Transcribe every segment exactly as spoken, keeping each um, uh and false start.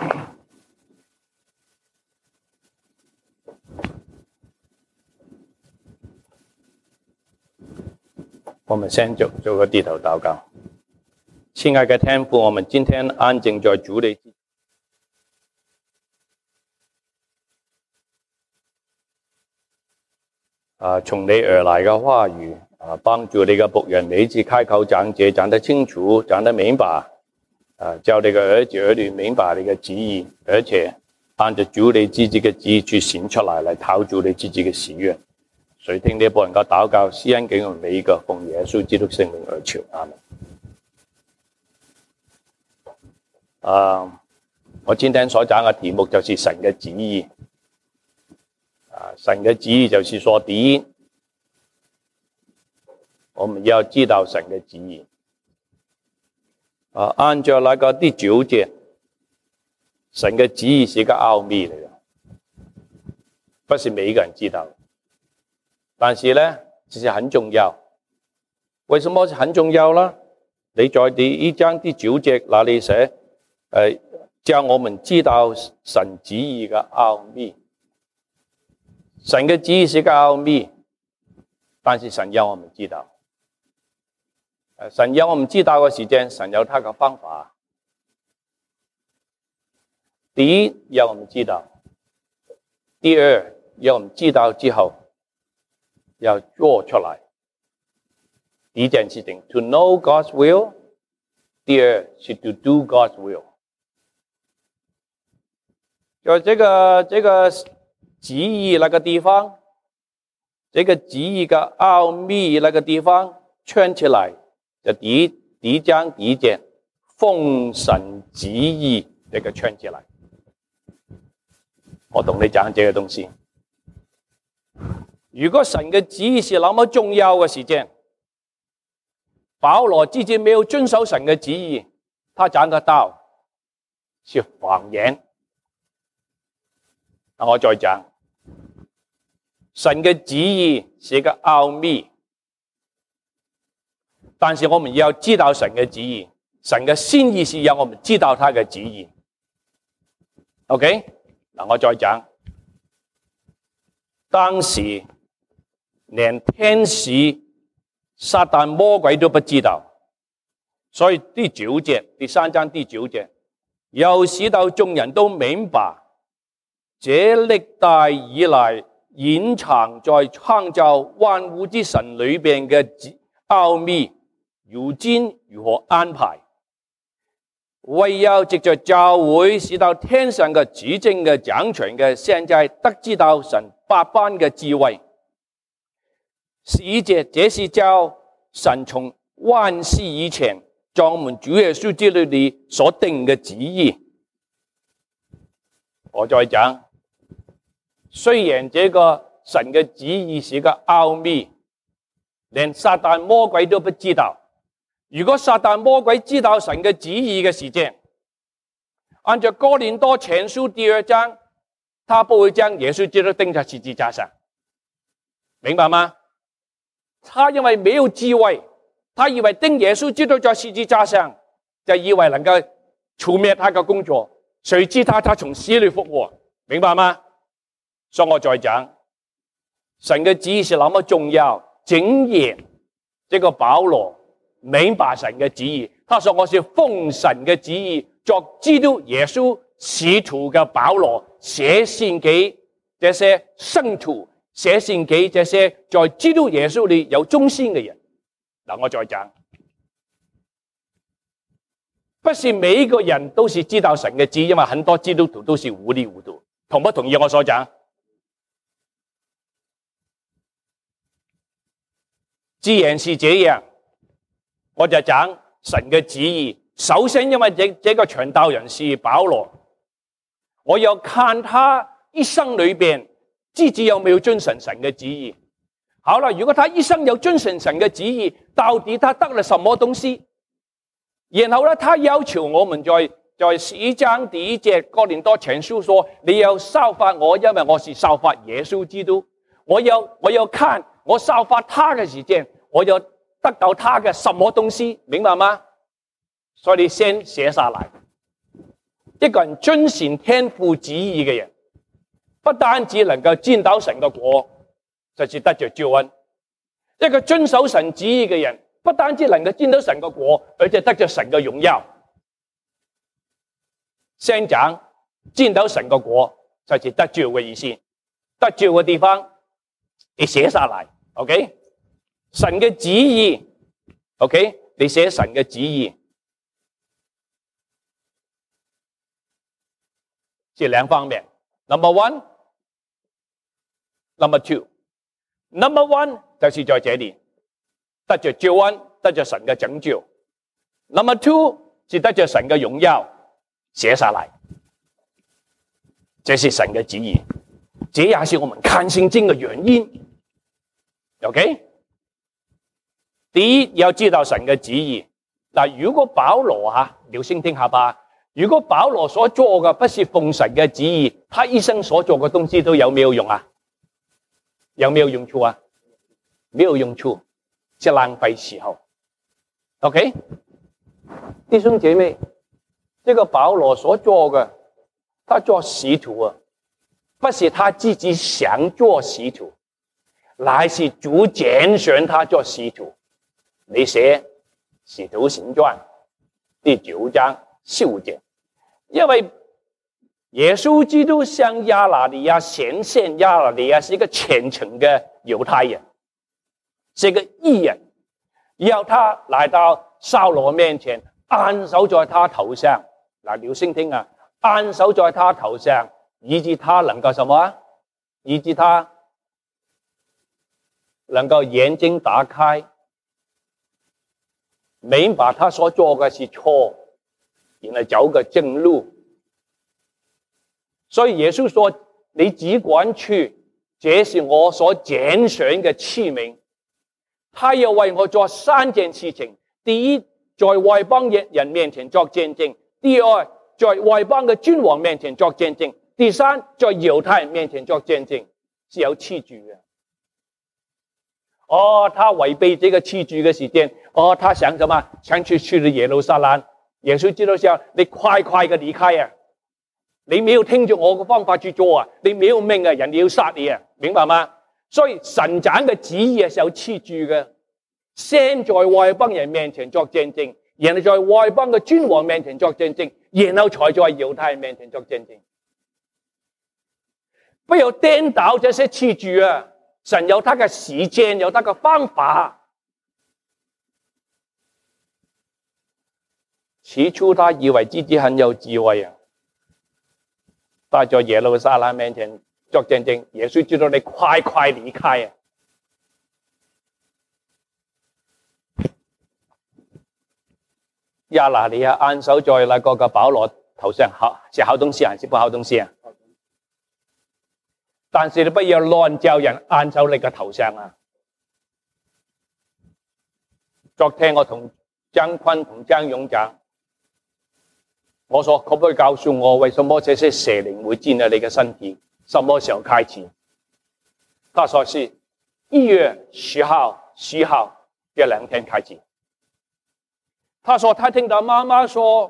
我們先做做個低頭禱告。親愛的天父，我們今天安靜在主你啊，從你而來嘅話語啊，幫助你嘅僕人每一次開口講解講得清楚，講得明白啊，叫你嘅兒子兒女明白你嘅旨意，而且按照主你自己嘅旨意去行出來，嚟討主你自己嘅喜悅。垂聽呢部人嘅禱告，施恩給我們每一個，奉耶穌基督聖名而求，阿們。啊，我今天所講嘅題目就是神嘅旨意。啊，神嘅旨意就是說，第一，我們要知道神嘅旨意。啊，按照那個第九節，神嘅旨意是一個奧秘嚟嘅，不是每一個人知道。但是呢，其實很重要。為什麼是很重要呢？你在第一章第九節那裡寫，誒，叫我們知道神旨意嘅奧秘。神嘅旨意是個奧秘，但是神要我們知道。神要我們知道嘅時間，神有他嘅方法。第一，要我們知道；第二，要我們知道之後，要做出來。第一件事情 ，to know God's will； 第二是 to do God's will。就這個這個旨意那個地方，這個旨意嘅奧秘那個地方圈起來，就第一第一章第一節，奉神旨意這個圈起來。我同你講這個東西。如果神嘅旨意是那麼重要嘅事情，保羅自己沒有遵守神嘅旨意，他講嘅道是謊言。我再講，神嘅旨意是一個奧秘，但是我們要知道神嘅旨意，神嘅心意是讓我們知道他嘅旨意。OK， 嗱我再講，當時連天使、撒旦、魔鬼都不知道，所以第九節，第三章第九節，又使到眾人都明白，這歷代以來隱藏在創造萬物之神裏邊嘅奧秘，如今如何安排？唯有藉着教會，使到天上嘅主政嘅掌權嘅，現在得知道神百般嘅智慧。十一節，這是叫神從萬世以前，在我們主耶穌基督裏所定嘅旨意。我再講，雖然這個神嘅旨意是個奧秘，連撒旦魔鬼都不知道。如果撒旦魔鬼知道神嘅旨意嘅事情，按照哥林多前書第二章，他不會將耶穌基督釘在十字架上，明白嗎？他因為沒有智慧，他以為釘耶穌基督在十字架上，就以為能夠除滅他嘅工作，誰知他他從死裏復活，明白嗎？所以我再講，神嘅旨意是那麼重要，竟然這個保羅明白神嘅旨意，他說我是奉神嘅旨意作基督耶穌使徒嘅保羅，寫信給這些聖徒，寫信給這些在基督耶穌裏有忠心嘅人。嗱，我再講，不是每一個人都是知道神嘅旨意，因為很多基督徒都是糊裏糊塗。同不同意我所講？既然是這樣，我就講神嘅旨意。首先，因為這這個傳道人是保羅，我要看他一生裏邊自己有沒有遵循神嘅旨意。好了，如果他一生有遵循神嘅旨意，到底他得了什麼東西？然後呢，他要求我們在在十一章第一節哥林多前書說，你要效法我，因為我是效法耶穌基督。我要我要看我效法他嘅時間，我要得到他嘅什麼東西，明白嗎？所以你先寫下來。 一個人遵循天父旨意嘅人，不單止能夠見到神嘅國，就是得着救恩。一個遵守神旨意嘅人，不單止能夠見到神嘅國，而且得着神嘅榮耀。先講見到神嘅國，就是得救嘅意思。得救嘅地方，你寫下來 ，OK？ 神嘅旨意 ，OK？ 你寫神嘅旨意，是兩方面。Number one， Number two。Number one 就是在這裏得着救恩，得着神嘅拯救。Number two 是得着神嘅榮耀，寫下來，這是神嘅旨意，這也是我們看聖經嘅原因。OK？ 第一要知道神嘅旨意。嗱，如果保羅吓，留心聽下吧。如果保羅所做嘅不是奉神嘅旨意，他一生所做嘅東西都有沒有用啊？有沒有用處啊？沒有用處，是浪費時候。OK， 弟兄姐妹，這個保羅所做嘅，他做使徒啊，不是他自己想做使徒，乃是主揀選他做使徒。你寫《使徒行傳》第九章六節，因為耶穌基督向亞拿尼亞顯現，亞拿尼亞是一個虔誠嘅猶太人，是一個義人，要他來到掃羅面前，按手在他頭上。嗱，留心聽啊，按手在他頭上，以致他能夠什麼啊？以致他能夠眼睛打開，明白他所做嘅是錯，然後走個正路。所以耶穌說：你只管去，這是我所揀選嘅器皿。他要為我做三件事情：第一，在外邦人面前作見證；第二，在外邦嘅君王面前作見證；第三，在猶太人面前作見證，是有次序嘅。哦，他違背這個次序嘅時間，哦，他想什麼？想去去了耶路撒冷。耶穌知道時候，你快快嘅離開啊！你沒有聽着我嘅方法去做啊！你沒有命啊，人哋要殺你啊！明白嗎？所以神講嘅旨意係有次序嘅，先在外邦人面前作見證，然後在外邦嘅君王面前作見證，然後才在猶太人面前作見證。不要顛倒這些次序啊！神有他嘅時間，有他嘅方法。起初他以為自己很有智慧啊，但在耶路撒冷面前作見證，耶穌知道你快快離開啊！亞拿尼亞按手在那個嘅保羅頭上，好是好東西還是不好東西啊？但是你不要亂叫人按手你嘅頭上啊！昨天我同張坤同張勇講，我說可不可以告訴我，為什麼這些邪靈會進入你嘅身體？什麼時候開始？他說是一月十號、十號這兩天開始。他說他聽到媽媽說，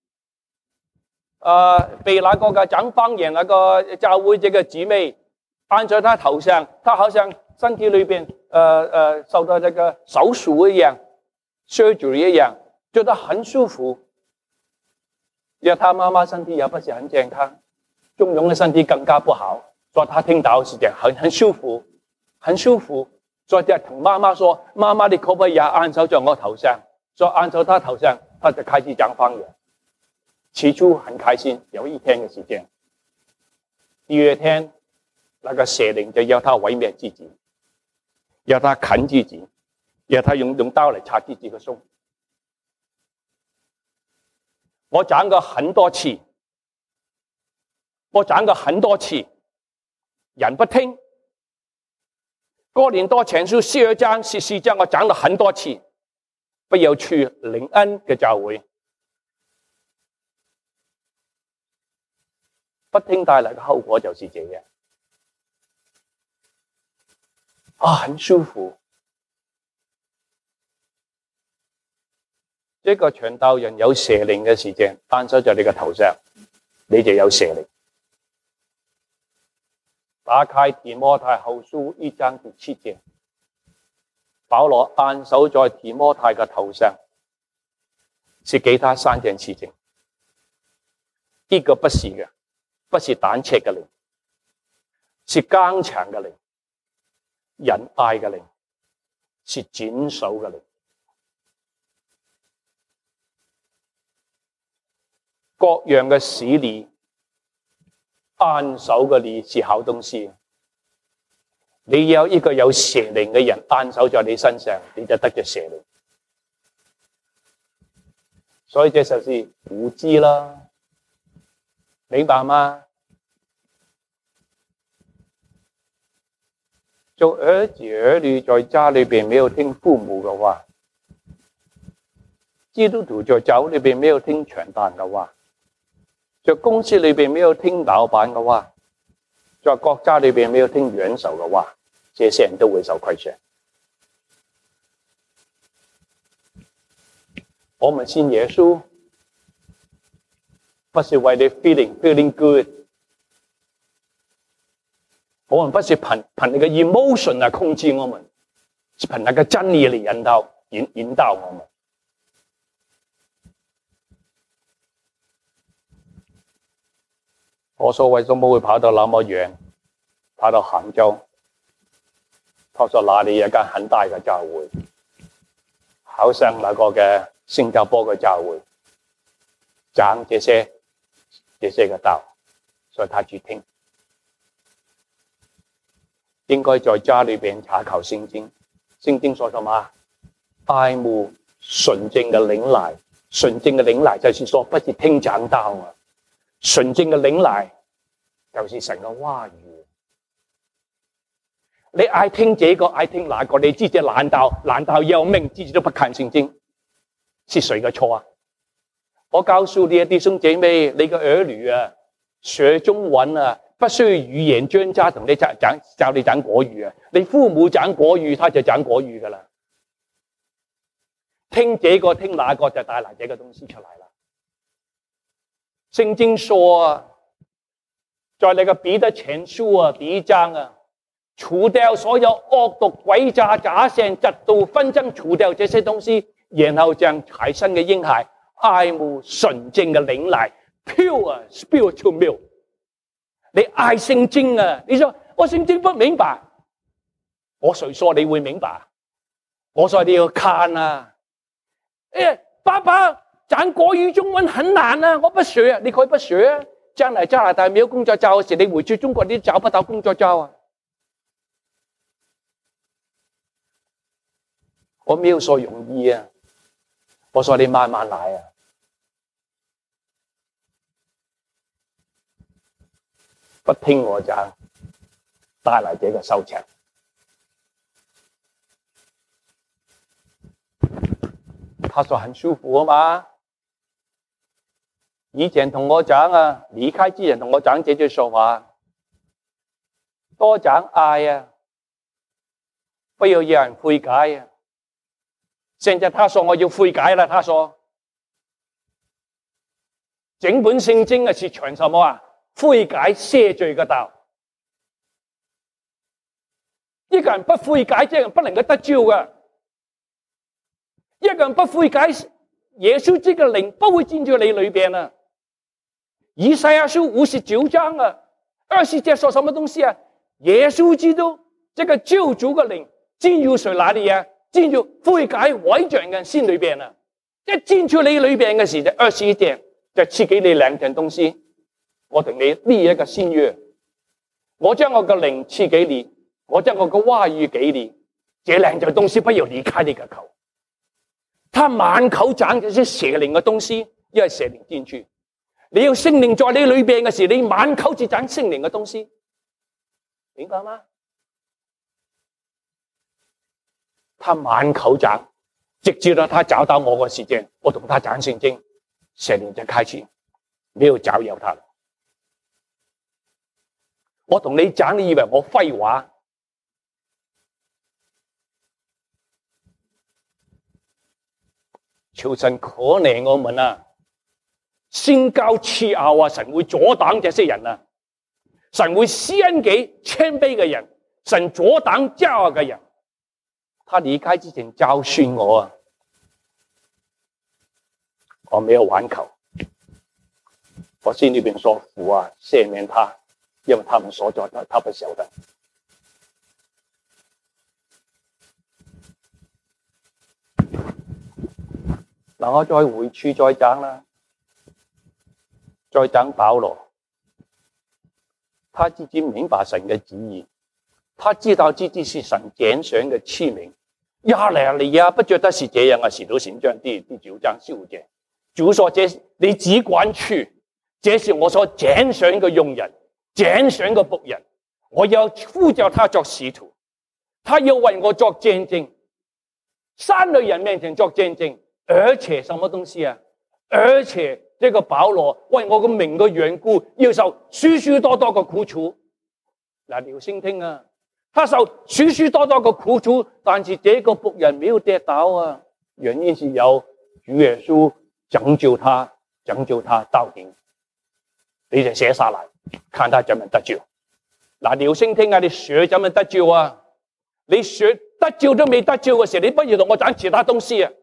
呃，被那個嘅長方言那個教會這個姊妹按在他頭上，他好像身體裏邊，呃呃，受到這個手術一樣 surgery 一樣，覺得很舒服。因為他媽媽身體也不是很健康，中勇嘅身體更加不好，所以他聽到是這樣很很舒服，很舒服。所以就同媽媽說：媽媽，你可不可以也按手在我頭上？所以按手他頭上，他就開始講方言。起初很開心，有一天嘅時間。第二天，那個邪靈就要他毀滅自己，要他啃自己，要他用用刀嚟插自己嘅胸。我講過很多次，我講過很多次，人不聽。哥林多前書十二章、十四章，我講了很多次，不要去靈恩嘅教會，不聽帶來嘅後果就是這樣。啊，很舒服。這個傳道人有邪靈嘅時間，按手在你嘅頭上， 你就有蛇靈。打開提摩太後書一章第七節，保羅按手在提摩太嘅頭上，是給他三件事情。一個不是嘅，不是膽怯嘅靈，是剛強嘅靈，仁愛嘅靈，是謹守嘅靈。各樣嘅使禮，按手嘅禮是好東西。你有一個有蛇靈嘅人按手在你身上，你就得咗蛇靈。所以這就是無知啦，明白嗎？做兒子兒女在家裏邊沒有聽父母嘅話，基督徒在教裏邊沒有聽傳道嘅話，在公司裏邊沒有聽老闆嘅話，在國家裏邊沒有聽元首嘅話，這些人都會受虧損。我們信耶穌，不是為你 feeling feeling good， 我們不是憑憑你嘅 emotion 來控制我們，是憑那個真理嚟引導引引導我們。我說為什麼會跑到那麼遠，跑到杭州？他說那裏有一間很大嘅教會，好像那個嘅新加坡嘅教會，講這些這些嘅道，所以他去聽。應該在家裏邊查考聖經，聖經說什麼？愛慕純正嘅領奶，純正嘅領奶就是說不是聽講道啊。純正嘅領奶就是神嘅話語。你愛聽這個，愛聽那個，你自己懶到懶到要命，自己都不看聖經，是誰嘅錯啊？我告訴你啊，弟兄姐妹，你嘅兒女啊，學中文啊，不需要語言專家同你講講教你講國語啊，你父母講國語，他就講國語噶啦。聽這個聽那個就帶來這個東西出來了。聖經說啊，在那個彼得前書啊第一章啊，除掉所有惡毒、詭詐、假善、嫉妒、紛爭，除掉這些東西，然後將孩生嘅嬰孩愛慕純正嘅領奶 ，pure spiritual milk。你愛聖經啊？你說我聖經不明白，我誰說你會明白？我說你要看啊！誒，爸爸。講國語中文很難啊，我不學啊，你可以不學啊。將來加拿大沒有工作照時，你回去中國你找不到工作照啊。我沒有說容易啊，我說你慢慢來啊。不聽我講，帶來這個收場。他說很舒服啊嘛。以前同我講啊，離開之前同我講這句說話，多講愛啊，不要讓人悔改啊。現在他說我要悔改了，他說整本聖經啊是傳什麼啊？悔改赦罪嘅道。一個人不悔改，這個人不能夠得救嘅。一個人不悔改，耶穌這個靈不會進入你裏邊啊。以賽亞書五十九章啊，二十節說什麼東西啊？耶穌基督這個救主嘅靈進入誰哪裏啊？進入悔改悔罪嘅心裏邊啊！一進入你裏邊嘅時，就二十一節就賜給你兩件東西。我同你立一個新約，我將我嘅靈賜給你，我將我嘅話語給你，這兩件東西不要離開你嘅口。他滿口講這些邪靈嘅東西，因為邪靈進去。你要聖靈在你裏邊嘅時，你滿口只講聖靈嘅東西，明白嗎？他滿口講，直至到他找到我嘅時間，我同他講聖經，聖靈就開始沒有找有他。我同你講，你以為我廢話？求神可憐我們啊！ 先交次拗啊，神會阻擋這些人啊，神會施恩給謙卑嘅人，神阻擋驕傲嘅人。他離開之前教訓我啊，我沒有挽求，我心裏邊說父啊，赦免他，因為他們所做的他不曉得。嗱，我再回處再講啦，再講保羅，他自己明白神嘅旨意，他知道自己是神揀選嘅器皿。亞拿尼亞不覺得是這樣啊，使徒行傳第第九章十五節，主說：這你只管去，這是我所揀選嘅用人，揀選嘅僕人，我要呼召他作使徒，他要為我作見證，三類人面前作見證。而且什麼東西啊？而且這個保羅為我個名嘅緣故，要受許許多多嘅苦楚。嗱，你要先聽啊，他受許許多多嘅苦楚，但是這個僕人沒有跌倒啊，原因是有主耶穌拯救他，拯救他到底。你就寫下來，看他怎麼得救。嗱，你要先聽啊，你學怎麼得救啊？你學得救都未得救嘅時候，你不如同我講其他東西啊。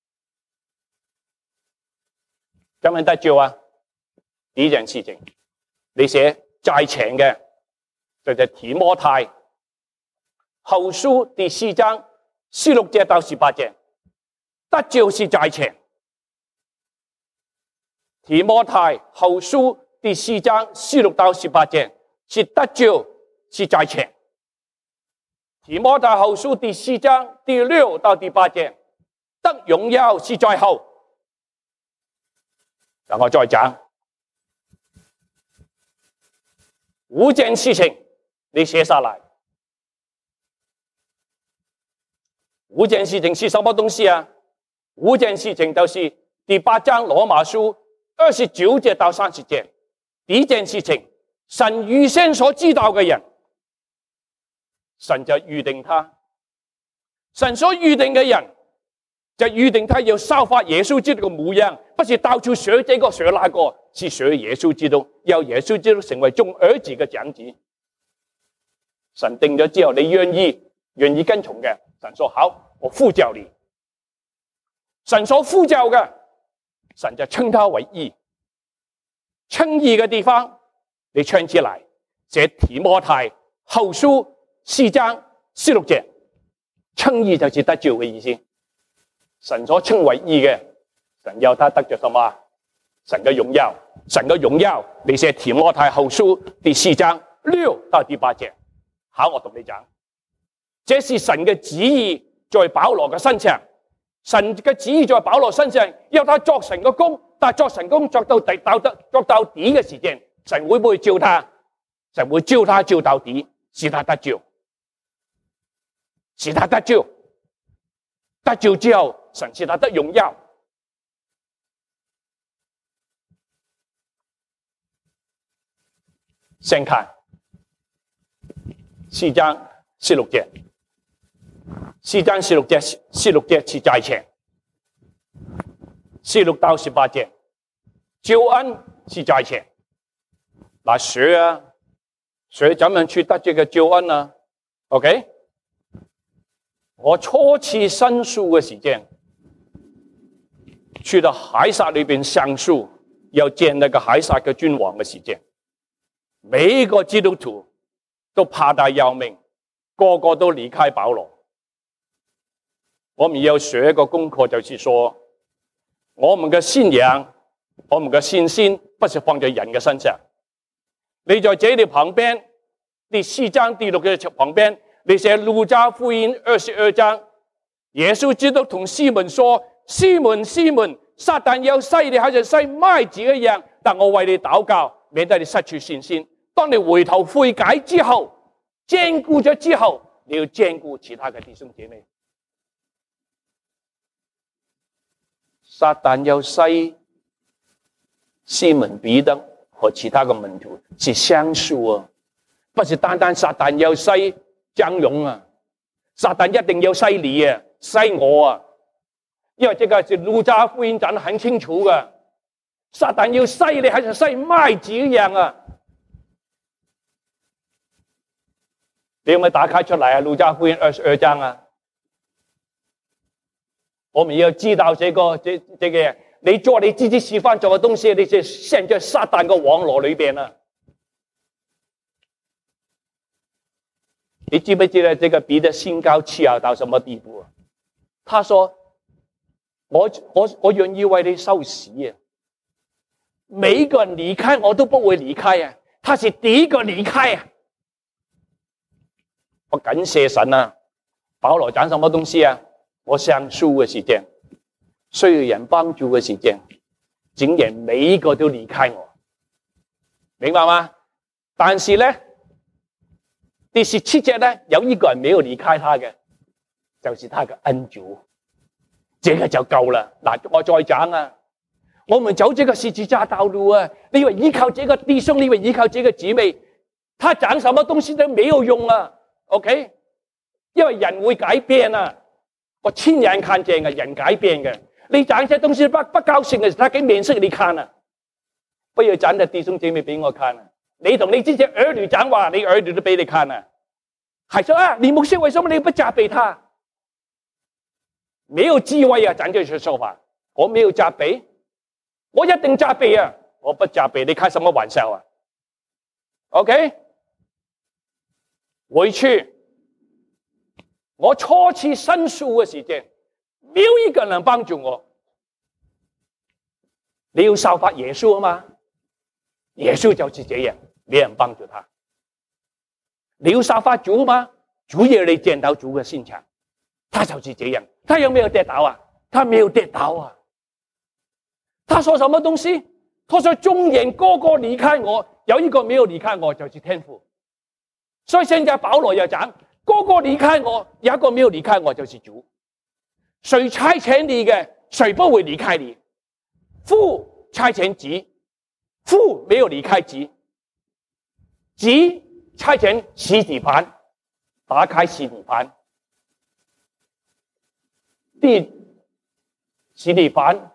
怎麼得救啊？第一件事情，你寫在前嘅，就係提摩太後書第四章十六節到十八節，得救是在前。提摩太後書第四章十六到十八節，是得救是在前。提摩太後書第四章第六到第八節，得榮耀是在後。讓我再講五件事情，你寫下來。五件事情是什麼東西啊？五件事情就是第八章羅馬書二十九節到三十節。第一件事情，神預先所知道嘅人，神就預定他。神所預定嘅人，就預定他要效法耶穌基督嘅模樣，不是到處學這個學那個，是學耶穌基督，要耶穌基督成為眾兒子嘅長子。神定咗之後，你願意願意跟從嘅，神說好，我呼召你。神所呼召嘅，神就稱他為義。稱義嘅地方，你唱起來，寫提摩太後書四章十六節，稱義就是得救嘅意思。神所稱為義嘅，神要他得着什麼？神嘅榮耀，神嘅榮耀。你寫提摩太後書第四章六到第八節。好，我同你講，這是神嘅旨意在保羅嘅身上。神嘅旨意在保羅身上，要他作神嘅工，但作神工作到底，到得作到底嘅時間，神會唔會召他？神會召他召到底，使他得救，使他得救。得救之後，神使他得榮耀。先看四章十六節，四章十六節，十六節是在前，十六到十八節，救恩是在前。嗱，學啊，學怎樣去得這個救恩啊 ？OK。我初次申訴嘅時間，去到海撒裏邊上訴，要見那個海撒嘅君王嘅時間，每一個基督徒都怕得要命，個個都離開保羅。我們要學一個功課，就是說，我們嘅信仰，我們嘅信心，不是放在人嘅身上。你在這裏旁邊，第四章第六嘅旁邊。你寫路加福音二十二章，耶穌基督同西門說：西門，西門，撒旦要篩你，好像篩麥子一樣，但我為你禱告，免得你失去信心。當你回頭悔改之後，堅固咗之後，你要堅固其他嘅弟兄姐妹。撒旦要篩西門彼得和其他嘅門徒是相數啊，不是單單撒旦要篩張勇啊，撒旦一定要篩你啊，篩我啊，因為這個是路加福音講得很清楚嘅。 撒旦要篩你，好像篩麥子一樣啊！你有冇打開出來啊？路加福音二十二章啊！我們要知道這個這這個，你做你自己喜歡做嘅東西，你就陷在撒旦嘅網絡裏邊啦。你知不知道這個彼得心高氣傲到什麼地步啊？他說：我我我願意為你受死啊！每一個人離開我都不會離開啊！他是第一個離開啊！我感謝神啊！保羅講什麼東西啊？我上書嘅時間，需要人幫助嘅時間，竟然每一個都離開我，明白嗎？但是咧，第十七節咧，有一個人沒有離開他嘅，就是他嘅恩主，這個就夠啦。嗱，我再講啊，我們走這個十字架道路啊，你以為依靠這個弟兄，你以為依靠這個姊妹，他講什麼東西都沒有用啊。OK， 因為人會改變啊，我親眼看見嘅人改變嘅。你講一些東西不不高興嘅時候，他給面色你看啊，不要講的弟兄姐妹俾我看啊。你同你自己兒女講話，你兒女都俾你看啊。還說啊，你牧師為什麼你不責備他？沒有智慧啊，講這些說法，我沒有責備，我一定責備啊，我不責備，你開什麼玩笑啊 ？OK。回去，我初次申訴嘅時間，沒有一個人能幫助我。你要效法耶穌啊嘛，耶穌就是這樣，沒人幫助他。你要效法主嗎？主要你見到主嘅現場，他就是這樣。他有沒有跌倒啊？他沒有跌倒啊。他說什麼東西？他說眾人個個離開我，有一個沒有離開我，就是天父。所以現在保羅又講，個個離開我，有一個沒有離開我，就是主。誰差遣你嘅，誰不會離開你？父差遣子，父沒有離開子，子差遣司提反，打開司提反，第司提反，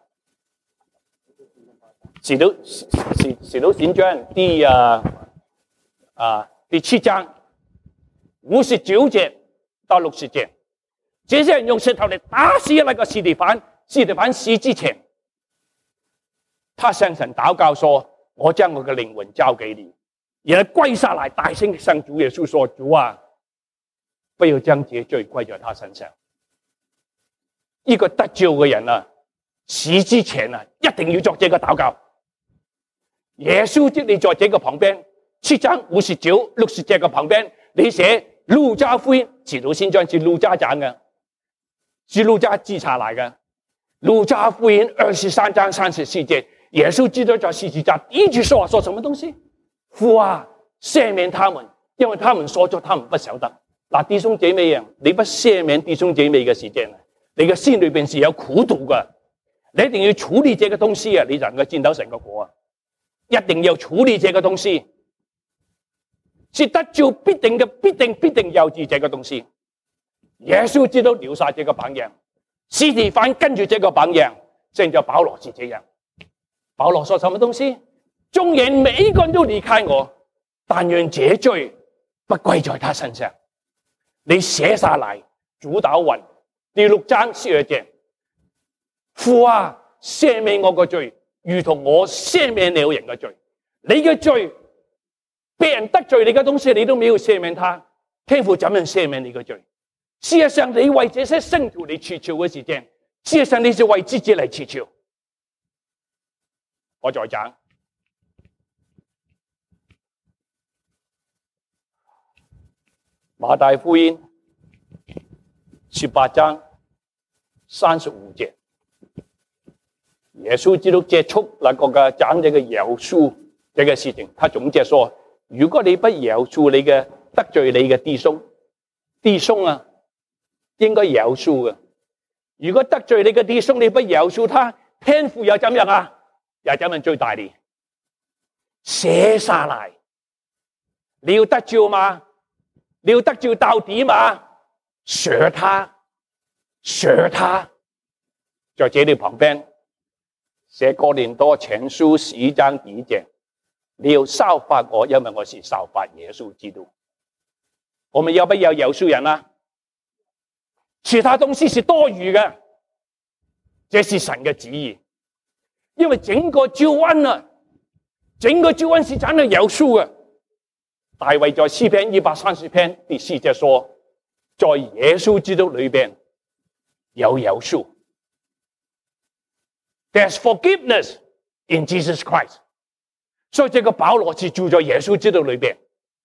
使徒使使徒行傳第啊啊第七章。五十九節到六十節，這些人用石頭嚟打死那個司提反，司提反死之前，他向神禱告說：我將我嘅靈魂交給你。然後跪下來，大聲向主耶穌說：主啊，不要將這罪歸在他身上。呢個得救嘅人啊，死之前啊，一定要作這個禱告。耶穌即你在這個旁邊，七章五十九、六十節嘅旁邊，你寫。路加福音，使徒行傳是路加講嘅，是路加記下來嘅。路加福音二十三章三十四節，耶穌基督在十字架第一句說話，說什麼東西？父啊，赦免他們，因為他們所作，他們不曉得。嗱，弟兄姐妹啊，你不赦免弟兄姐妹嘅時間，你嘅心裏邊是有苦毒嘅，你一定要處理這個東西啊，你才能夠見到神嘅果啊！一定要處理這個東西。是得救必定嘅，必定必定有住這個東西。耶穌知道留下這個榜樣，司提反跟住這個榜樣，正就保羅是這樣。保羅說什麼東西？眾人每一個人都離開我，但願這罪不歸在他身上。你寫下來，主禱文第六章十二節，父啊，赦免我個罪，如同我赦免了人嘅罪。你嘅罪。別人得罪你嘅東西，你都沒有赦免他，天父怎樣赦免你嘅罪？事實上，你為這些聖徒嚟祈求嘅時間，事實上你是為自己嚟祈求。我再講馬太福音十八章三十五節，耶穌基督結束那個嘅講這個饒恕這個事情，他總結說。如果你不饒恕你嘅得罪你嘅弟兄，弟兄啊，應該饒恕嘅。如果得罪你嘅弟兄，你不饒恕他，天父又怎樣啊？又怎樣追大你？寫下來，你要得救嗎？你要得救到底嗎？捨他，捨他，在這裏旁邊寫哥林多前書十一章第一節，你要效法我，因為我是效法耶穌基督。我們要不要耶穌人啊？其他東西是多餘嘅，這是神嘅旨意。因為整個救恩啊，整個救恩是講到耶穌嘅。大衛在詩篇一百三十篇第四節說，在耶穌基督裏邊有耶穌。There's forgiveness in Jesus Christ。所以這個保羅是住在耶穌基督裏邊。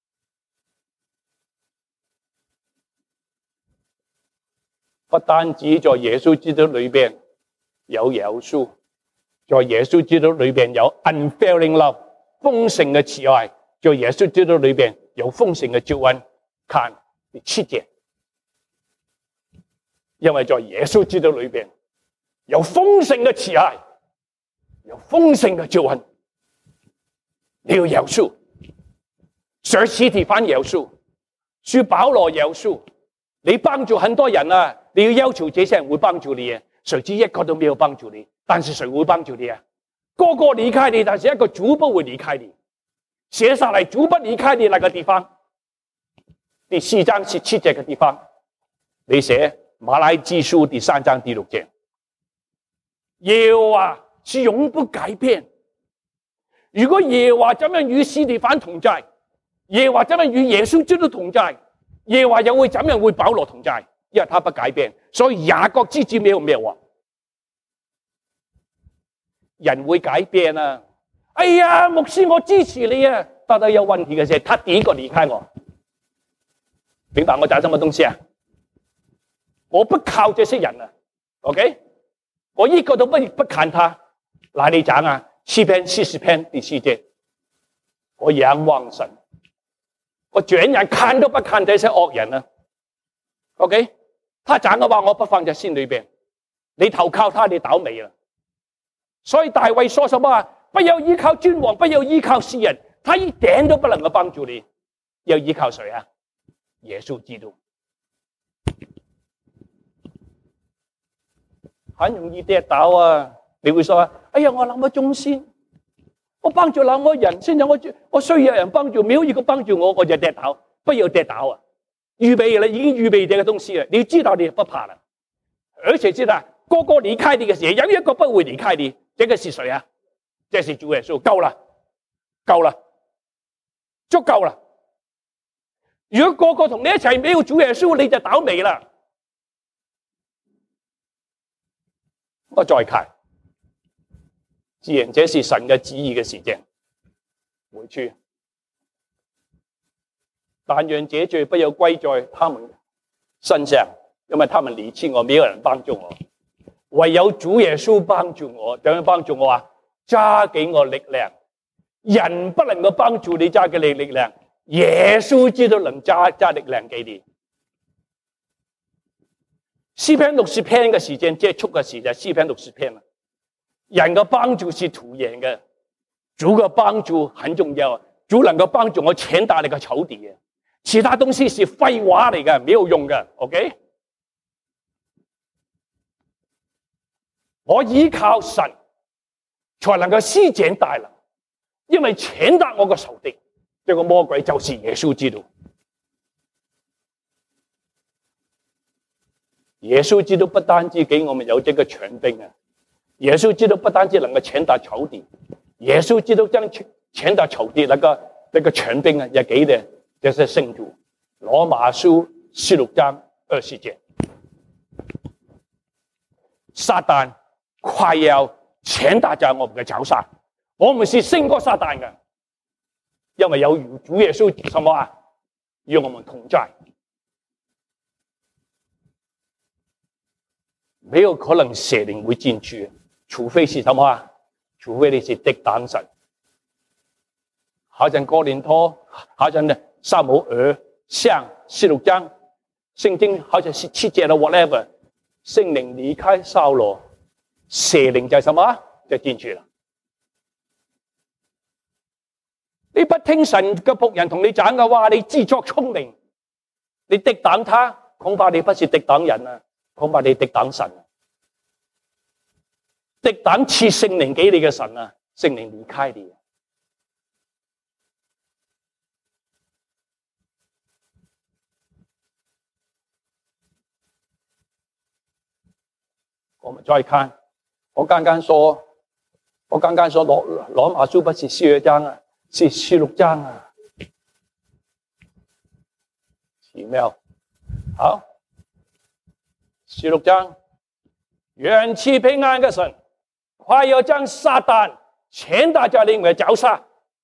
不單止在耶穌基督裏邊有耶穌，在耶穌基督裏邊有 unfailing love 豐盛嘅慈愛，在耶穌基督裏邊有豐盛嘅救恩。看第七節，因為在耶穌基督裏邊有豐盛嘅慈愛，有豐盛嘅救恩。你要耶穌，上司提翻耶穌，書保羅耶穌，你幫助很多人啊！你要要求這些人會幫助你啊，誰知一個都沒有幫助你，但是誰會幫助你啊？個個離開你，但是一個主不會離開你。寫下來，主不離開你那個地方。第四章十七節嘅地方，你寫馬拉基書第三章第六節，耶和華是永不改變。如果耶和華怎樣與司提反同在，耶和華怎樣與耶穌基督同在，耶和華又會怎樣與保羅同在？因為他不改變，所以雅各之子沒有滅亡。人會改變啊！哎呀，牧師，我支持你啊！但係有問題嘅時候，他第一個離開我。明白我講什麼東西啊？我不靠這些人啊 ，OK？ 我一個都不不看他。嗱，你講啊，詩篇四十篇第四節，我仰望神，我轉眼看都不看這些惡人啊 ，OK？ 他講嘅話我不放在心裏邊，你投靠他，你倒霉啦。所以大衛說什麼啊？不要依靠君王，不要依靠世人，他一點都不能夠幫助你。要依靠誰啊？耶穌基督。很容易跌倒啊！你會說：哎呀，我那麼忠心，我幫助那麼人，現在我我需要人幫助，沒有一個幫助我，我就跌倒。不要跌倒啊！預備了，已經預備這個東西了，你知道你不怕了，而且知道個個離開你嘅時候，有一個不會離開你，這個是誰啊？這是主耶穌，夠了，夠了，足夠了。如果個個同你一齊沒有主耶穌，你就倒霉啦。我再看，自然這是神嘅旨意嘅事情，回去。但願這罪不要歸在他們身上，因為他們離棄我，沒有人幫助我，唯有主耶穌幫助我。點樣幫助我啊？加給我力量，人不能夠幫助你加給你力量，耶穌基督能加加力量給你。詩篇六十篇嘅時間結束嘅時就詩篇六十篇啦。人嘅幫助是徒然嘅，主嘅幫助很重要，主能夠幫助我踐踏你嘅仇敵嘅，其他東西是廢話嚟嘅，沒有用嘅。OK， 我依靠神，才能夠施展大能，因為踐踏我嘅仇敵，這個魔鬼就是耶穌基督。耶穌基督不單止給我們有這個權柄啊，耶穌基督不單止能夠踐踏仇敵，耶穌基督將踐踏仇敵那個那個權柄啊，也給的這些聖徒。羅馬書十六章二十節，撒旦快要踐踏在我們嘅腳上，我們是勝過撒旦嘅，因為有主耶穌什麼啊，與我們同在。沒有可能邪靈會進去，除非是什麼啊？除非你是敵擋神。好像哥林多，好像呢撒母耳上十六章，聖經好像是七節的 whatever， 聖靈離開掃羅，邪靈就什麼就進去了。你不聽神嘅僕人同你講嘅話，你自作聰明，你敵擋他，恐怕你不是敵擋人啊，恐怕你敵擋神。 敵擋賜聖靈給你嘅神啊，聖靈離開你。我們再看，我剛剛說，我剛剛說羅羅馬書不是十二章啊，是十六章啊，奇妙。好，十六章，願賜平安嘅神，快要將撒旦踐踏在你們嘅腳下。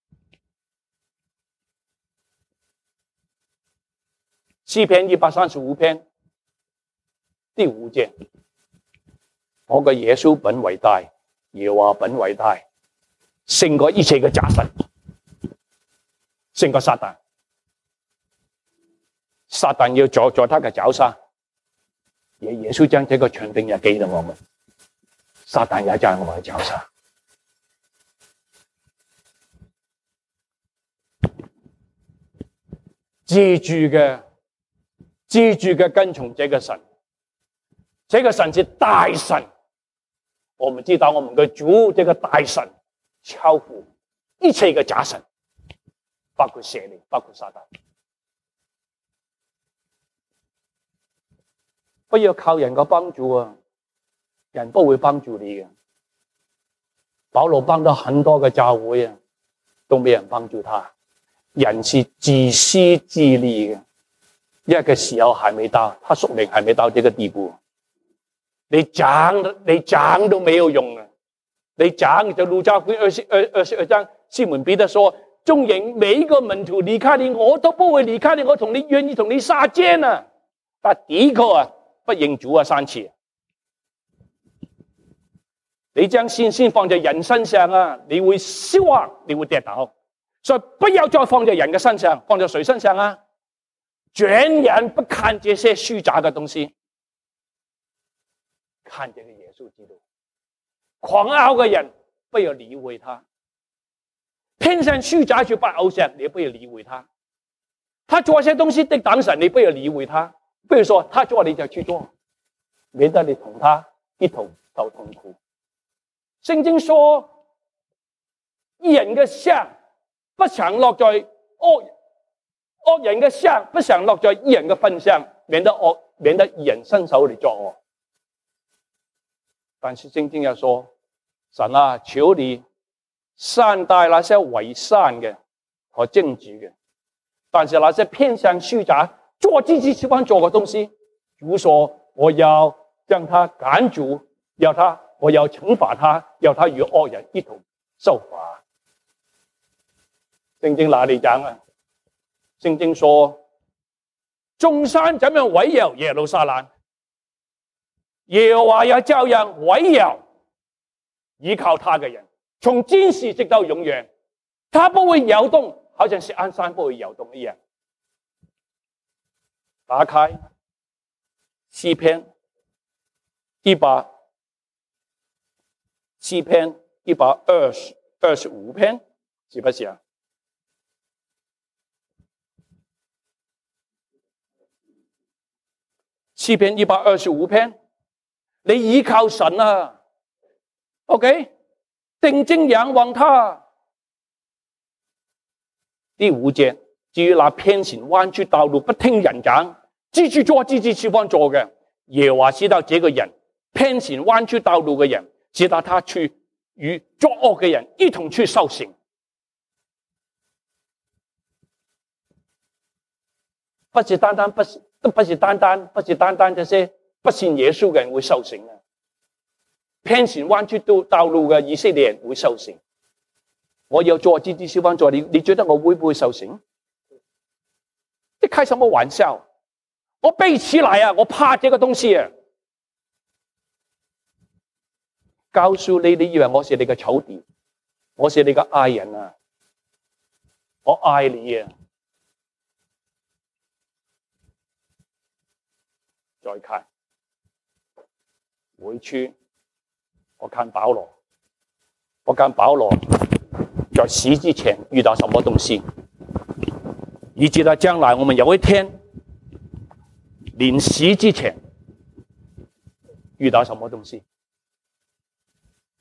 詩篇一百三十五篇第五節。我嘅耶穌本為大，耶和華本為大，勝過一切嘅假神，勝過撒旦。撒旦要坐在他嘅腳下，而耶穌將這個權柄也給了我們，撒旦也在我們嘅腳下。自主嘅，自主嘅跟從這個神，這個神是大神。我們知道我們的主這個大神超乎一切嘅假神，包括邪靈，包括撒旦。不要靠人嘅幫助啊，人不會幫助你嘅。保羅幫到很多嘅教會啊，都沒人幫助他。人是自私自利嘅，因為個時候還沒到，他屬靈還沒到這個地步。你講你講都沒有用啊！你講就路加福音二十二二十二章，西門彼得說：縱然每一個門徒離開你，我都不會離開你，我同你願意同你撒奸啊！但的確啊，不認主啊三次。你將信心放在人身上啊，你會失望，你會跌倒。所以不要再放在人嘅身上，放在誰身上啊？全然不看這些虛假嘅東西。看這個耶穌基督，狂傲嘅人不要理會他，偏向虛假去拜偶像，你不要理會他。他做些東西敵擋神，你不要理會他。不如說他做你就去做，免得你同他一同受痛苦。聖經說，義人嘅像不常落在惡惡人嘅像不常落在義人嘅份上，免得惡免得義人伸手嚟作惡。但是聖經又說，神啊，求你善待那些偽善嘅和正直嘅，但是那些偏向虛假、做自己喜歡做嘅東西，主說我要將他趕逐，要他我要懲罰他，要他與惡人一同受罰。聖經哪裏講啊？聖經說，眾山怎樣圍繞耶路撒冷，耶和華也照樣圍繞依靠他嘅人，從今時直到永遠，他不會搖動，好像錫安山不會搖動一樣。打開詩篇一百詩篇一百二十二十五篇，是不是啊？詩篇一百二十五篇。你依靠神啊 ，OK， 定睛仰望他。第五節，至於那偏行彎曲道路、不聽人講、自己做自己喜歡做嘅，耶和華知道這個人偏行彎曲道路嘅人，知道他去與作惡嘅人一同去受刑。不是單單不是，不是單單不是單單這些。不信耶穌嘅人會受刑啊！偏行彎曲道路嘅以色列人會受刑。我要做自己喜歡做，你你覺得我會不會受刑？你開什麼玩笑？我背起來啊！我怕這個東西啊！告訴你，你以為我是你嘅仇敵，我是你嘅愛人啊！我愛你啊！再看。回處，我看保羅，我看保羅在死之前遇到什麼東西，以至到將來我們有一天臨死之前遇到什麼東西。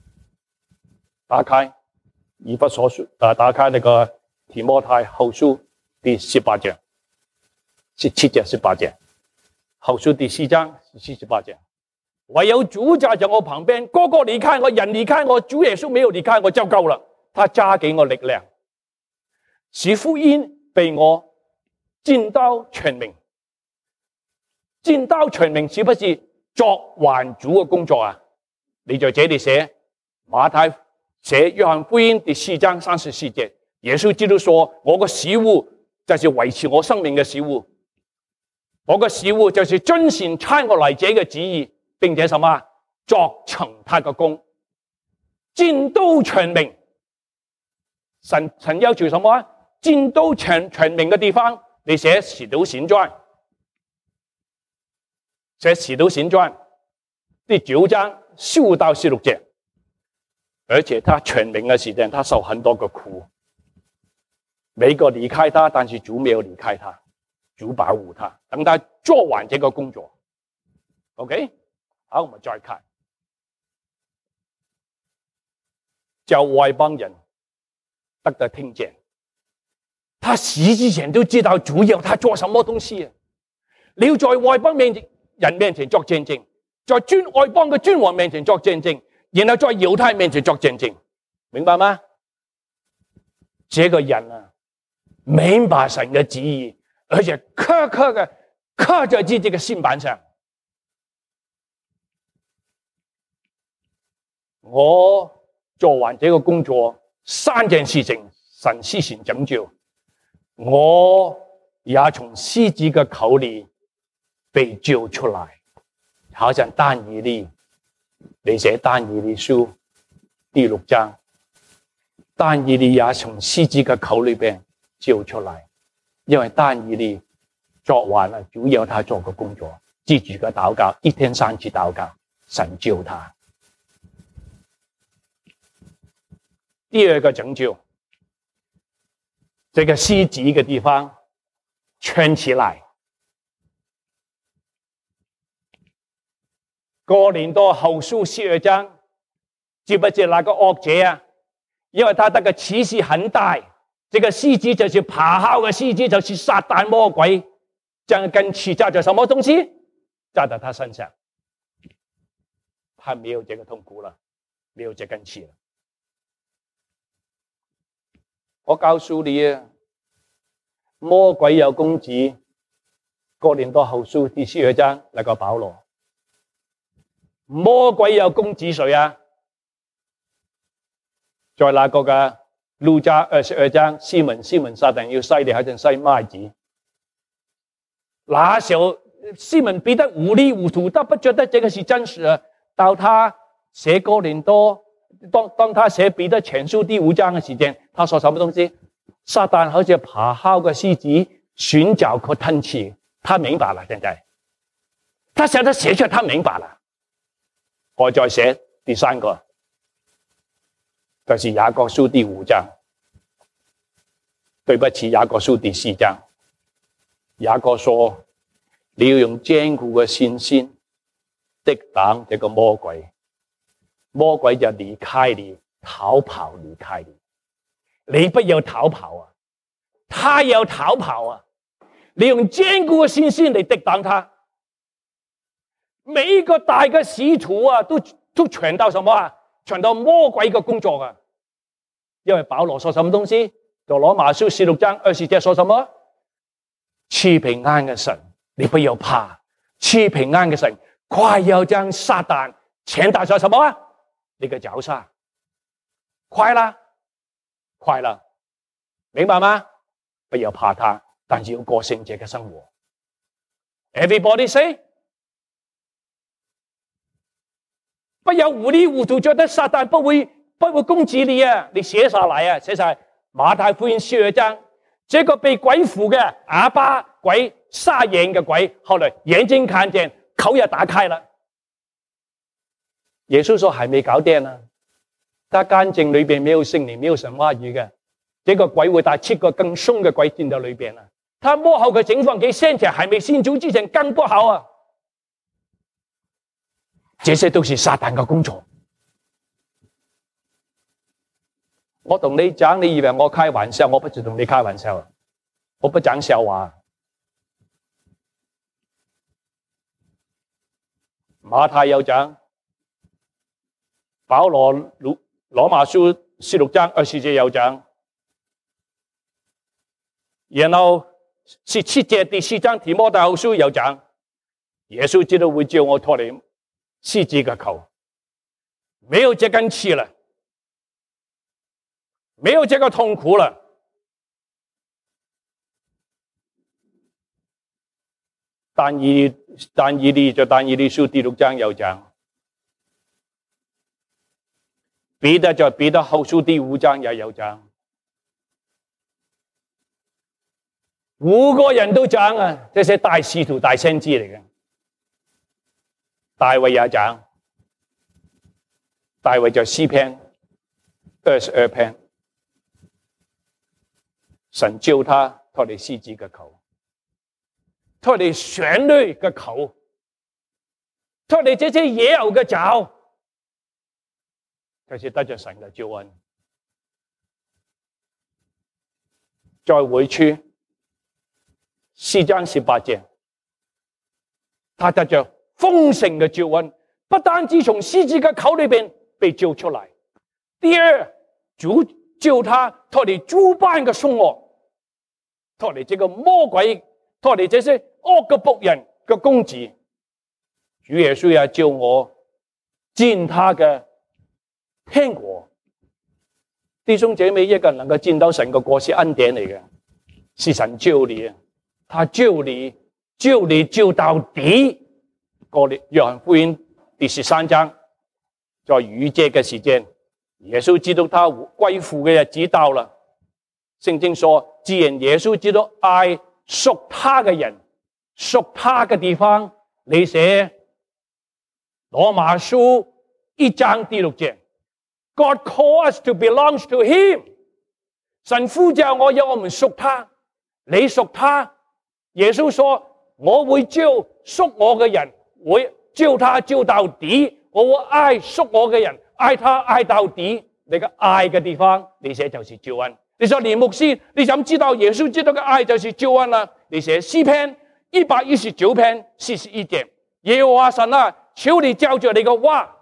打開以弗所書，啊，打開那個提摩太後書第十八章，十七節十八節，後書第四章十七十八節。唯有主站在我旁邊，個個離開我，人離開我，主耶穌沒有離開我就夠了。他加給我力量，使福音被我盡到全名。盡到全名是不是作還主嘅工作啊？你在這裏寫馬太寫約翰福音第四章三十四節，耶穌基督說：我個食物就是維持我生命嘅食物，我個食物就是遵行差我來者嘅旨意，並且什麼作成他嘅功，盡到全名。神神要求什麼啊？盡到全全名嘅地方，你寫使徒行傳，寫使徒行傳第九章十五到十六節，而且他全名嘅時間，他受很多嘅苦，每個離開他，但是主沒有離開他，主保護他，等他做完這個工作。OK， 好，我們再看，叫外邦人得到聽見，他死之前都知道主要他做什麼東西啊！你要在外邦面前人面前作見證，在尊外邦嘅君王面前作見證，然後在猶太面前作見證，明白嗎？這個人啊，明白神嘅旨意，而且刻刻嘅刻在自己嘅心板上。我做完這個工作，三件事情神施行拯救，我也從獅子嘅口裏被救出來，好像但以理，你寫但以理書第六章，但以理也從獅子嘅口裏邊救出來，因為但以理做完了主要他做個工作，自己嘅禱告，一天三次禱告，神救他。第二個拯救，這個獅子嘅地方圈起來。哥林多後書十二章，記不記得那個惡者啊？因為他得個啟示很大，這個獅子就是咆哮嘅獅子，就是撒旦魔鬼，將根刺扎在什麼東西？扎在他身上，他沒有這個痛苦了，沒有這根刺了。我告訴你啊，魔鬼有公子，哥林多後書第十二章那個保羅，魔鬼有公子誰啊？在那個嘅路加二十二章，西門西門撒旦要篩你，好像篩麥子。那時候西門彼得糊裡糊塗，都不覺得這個是真實啊。到他寫哥林多。當當他寫彼得前書第五章嘅時間，他說什麼東西？撒旦好似咆哮嘅獅子，尋找可吞吃。他明白了，現在他寫得寫出，他明白了。我再寫第三個，就是雅各書第五章。對不起，雅各書第四章。雅各說：你要用堅固嘅信心抵擋這個魔鬼。魔鬼就離開你，逃跑離開你。你不要逃跑啊，他要逃跑啊。你用堅固嘅信心嚟抵擋他。每一個大嘅使徒啊，都都傳到什麼啊？傳到魔鬼嘅工作啊。因為保羅說什麼東西？就羅馬書十六章二十節說什麼？賜平安嘅神，你不要怕。賜平安嘅神，快要將撒旦踐踏在什麼啊？你個腳下，快啦，快啦，明白嗎？不要怕他，但是要過聖潔嘅生活。Everybody say， 不要糊裡糊塗覺得撒旦不會不會攻擊你啊！你寫下來啊，寫晒馬太福音十二章，這個被鬼附嘅啞巴鬼、沙眼嘅鬼，後來眼睛看見，口也打開了。耶穌說還沒搞掂呢，他乾淨裏邊沒有聖靈，沒有神話語嘅，這個鬼會帶七個更兇嘅鬼進到裏邊啦。他幕後嘅情況比先前還沒信主之前更不好啊！這些都是撒旦嘅工作。 我同你講，你以為我開玩笑？我不是同你開玩笑，我不講笑話。馬太有講，保羅羅羅馬書十六章二十節有講，然後十七節第四章提摩太後書有講，耶穌基督會叫我脫離十字架口，沒有這根刺了，沒有這個痛苦了。但以但以理就但以理書第六章有講，彼得就彼得後書第五章也有講，五個人都講啊，這些大使徒大先知嚟嘅。大衛也講，大衛就詩篇二十二篇，神救他脫離十字架口，脫離旋律嘅口，脫離這些野牛嘅爪，就是得着神嘅救恩。再回去四章十八節，他得着豐盛嘅救恩，不單止從十字架口裏邊被救出來，第二，主救他脫離諸般嘅兇惡，脫離這個魔鬼，脫離這些惡嘅僕人嘅攻擊。主耶穌也叫我進他嘅天國。弟兄姐妹，一個人能夠進到神嘅國是恩典嚟嘅，是神救你，他救你，救你救到底。過了約翰福音第十三章，在逾節嘅時間，耶穌知道他歸父嘅日子到了。聖經說，既然耶穌知道愛屬他嘅人，屬他嘅地方，你寫羅馬書一章第六節 ，God call us to belong to Him。神呼召我，要我們屬他，你屬他。耶穌說，我會召屬我嘅人。會召他召到底，我會愛屬我嘅人，愛他愛到底。你嘅愛嘅地方，你寫就是救恩。你說連牧師，你怎知道耶穌基督嘅愛就是救恩啊？你寫詩篇一百一十九篇四十一節，耶和華神啊，求你照着你嘅話，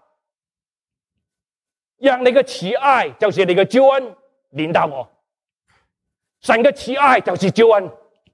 讓你嘅慈愛就是你嘅救恩臨到我。神嘅慈愛就是救恩。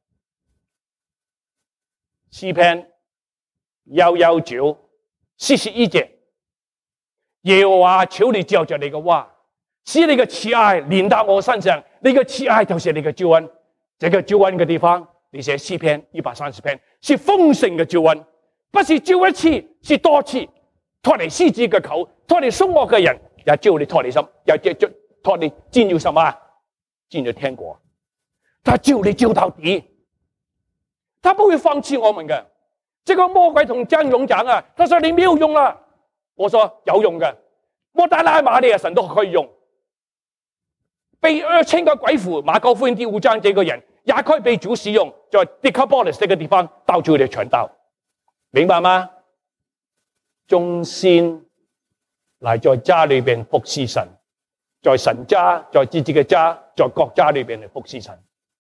詩篇一一九四十一節，耶和華求你照着你嘅話，使你嘅慈愛臨到我身上。你嘅慈愛就是你嘅救恩。這個救恩嘅地方，你寫詩篇一百三十篇，是豐盛嘅救恩，不是救一次，是多次。脫離十字嘅口，脫離兇惡嘅人，也叫你脫離什麼？也叫脫離進入什麼？進入天國。他叫你叫到底，他不會放棄我們嘅。這個魔鬼同張勇講啊，他說你沒有用啦，我說有用嘅，摩大拉瑪利亞神都可以用。被二千個鬼附，馬可福音第五章，這個人也可以被主使用，在 Decapolis 這個地方到處嚟傳道，明白嗎？忠心嚟在家裏邊服侍神，在神家，在自己嘅家，在國家裏邊嚟服侍神。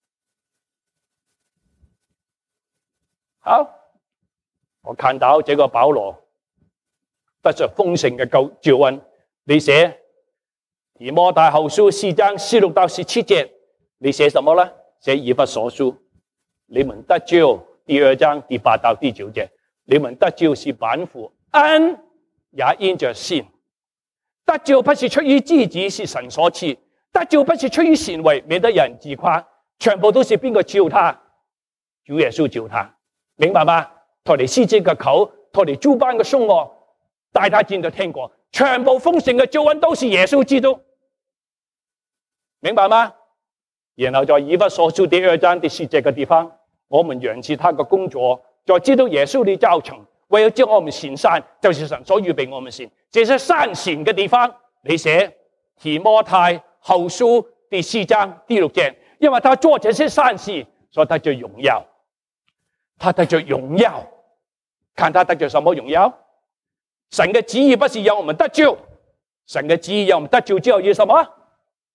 好。我看到這個保羅得着豐盛嘅救救恩，你寫提摩太後書四章十六到十七節，你寫什麼呢？寫以弗所書，你們得救第二章第八到第九節，你們得救是本乎恩，也因着信。得救不是出於自己，是神所賜；得救不是出於善為，免得人自誇。全部都是邊個救他？主耶穌救他，明白嗎？脫離十字架口，脫離諸般嘅兇惡，帶他進到天國，全部豐盛嘅救恩都是耶穌基督，明白嗎？然後在以弗所書第二章第四節嘅地方，我們原是他嘅工作，在基督耶穌裏造成，為了叫我們行善，就是神所預備我們行。這些善行嘅地方，你寫提摩太後書第四章第六節，因為他做這些善事，所以他就榮耀。他得着榮耀，看他得着什麼榮耀？神嘅旨意不是讓我們得救，神嘅旨意讓我們得救之後要什麼？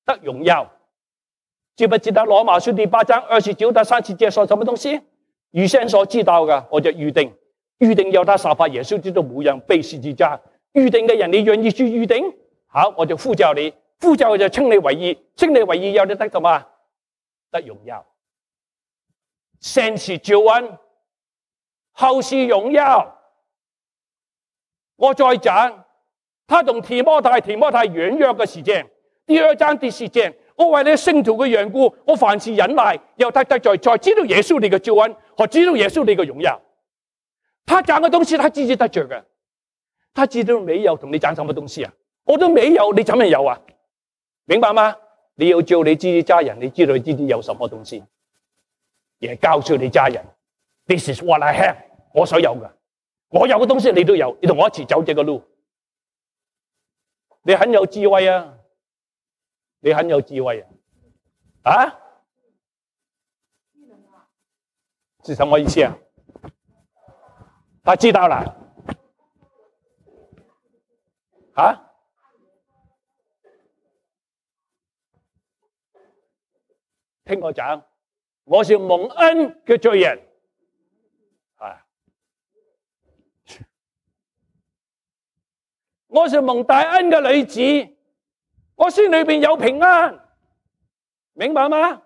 得榮耀。知不知道羅馬書第八章二十九到三十節說什麼東西？預先所知道的，我就預定，預定要他受罰耶穌基督模樣被十字架。預定嘅人，你願意去預定？好，我就呼召你，呼召我就稱你為義，稱你為義有你得什麼？得榮耀。先是救恩，後是榮耀。我再講，他同提摩太，提摩太軟弱嘅時間，第二章第四節，我為你聖徒嘅緣故，我凡事忍耐，又得得在在知道耶穌你嘅救恩和知道耶穌你嘅榮耀。他講嘅東西，他自己得着嘅，他知道沒有同你講什麼東西啊？我都沒有，你怎麼有啊？明白嗎？你要叫你自己家人，你知道你自己有什麼東西，也告訴你家人 ，This is what I have， 我所有嘅，我有嘅東西你都有，你同我一齊走這個路，你很有智慧啊！你很有智慧啊！啊？是什麼意思啊？他知道了。啊？聽我講，我是蒙恩嘅罪人，啊！我是蒙大恩嘅女子。我心裏邊有平安，明白嗎？